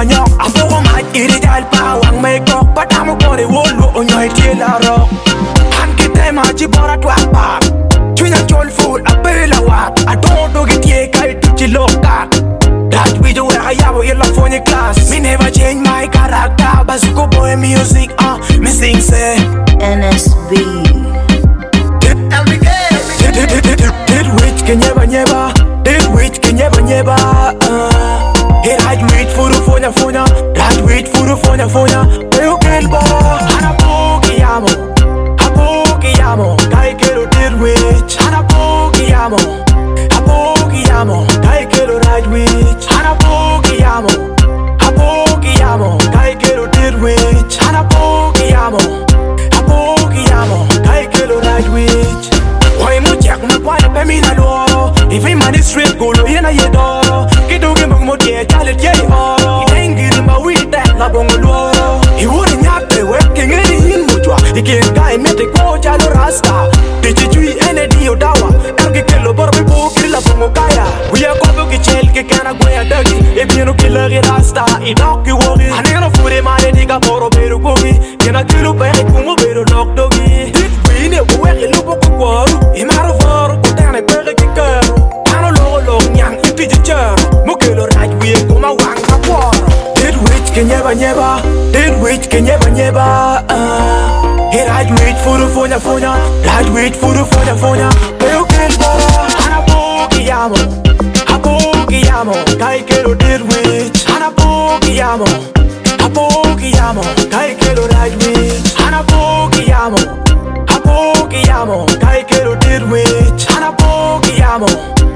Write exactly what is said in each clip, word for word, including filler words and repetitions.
nyok apo ma iri dal pa wang me ko patamo ko de wolo onyo tie la ro han kite ma ji bora twa pa chunya chol full apela wa adodo gitie kai tuchi loka that we do I have a yellow phone class me never change my character basuko boy music uh me sing say N S B every day did which can never never did which can never never uh Hey, right wait for the phone, phone, right wait for the phone, phone. You can go. Ana poki amo, a poki amo. Kai kelo did wait. Ana poki amo, a poki amo. Kai kelo right wait. Ana poki amo, a poki amo. Kai kelo did wait. Ana poki amo, a poki amo. Kai kelo right wait. Why mo check mo kwa pe mi na lo. If I'm on the street, go lo yena yedo. Kido ke mo tie chalet ye oh. Idengiri ma we that la bongolo. He wouldn't have to working in in mujwa. He can't guy me te ko chalo rasta. Diji chui ene dio dawa. Erge kelo bor me po kila bongo kaya. We are kobo ke chel ke kana goya dagi. E bieno kila ge rasta. I dog ki wori. Anero fure mane diga boro beru gogi. Kena kilo pe kumo beru nok dogi. Dit we ne wo we lupo ko kwaru. I maro for ko tane pe ke kero. Ano lo lo nyang ipi je Mokelo right way kuma wang kapor. Did which can never never. Did which can never never. Uh, hey right wait for the phone phone. Right wait for the phone phone. Pero que el bora. Ana poki amo. A poki amo. Kai kelo did which. Ana poki amo. A poki amo. Kai kelo right which. Ana poki amo. A poki amo. Kai kelo did which. Ana poki amo.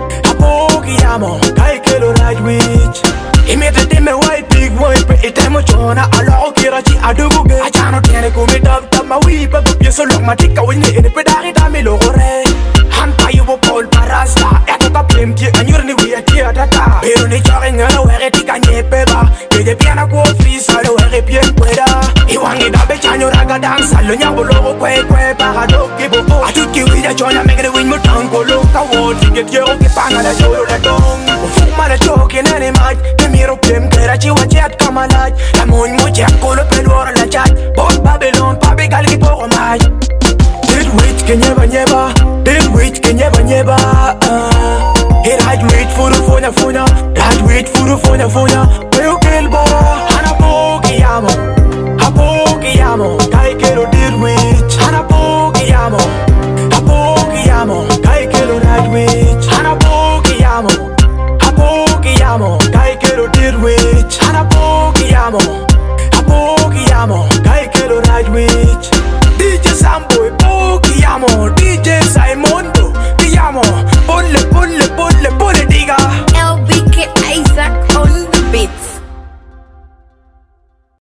Poki amo, kai kelo right witch. Imete me white big white pe itemo chona alo kira chi adugo ge. Achano tiene come dab dab ma wi pa pye so lok ma tika wini ene pe dari da me logo re. Han pa yo pol parasta. Eto ta pem tie anyur ni wi atia data. Pero ni chore ngana were tika nyepe ba. Ke de piana ko fris alo were pien pueda. Iwangi da be chanyo raga dansa lo nyabo logo kwe kwe parado ke bo. Atut ki wi da chona me gre win mo tango lo ka wo ticket yo ke panga la yo la dong. Fuma la choke en ene maj. Me miro pem kera chi wa chat kama laj. La moñ mo chat ko lo pelo la chat. Bot Babylon pa be gal ki poro maj. Did wait can never never. Did wait can never never. Uh, hey right wait for the phone phone. Right wait for the phone phone. Pero que el bora. Ana poki amo. A poki amo. Kai kelo did wait. Ana poki amo. A poki amo. Kai kelo right wait. Ana poki amo. A poki amo. Kai kelo did wait. Ana poki amo.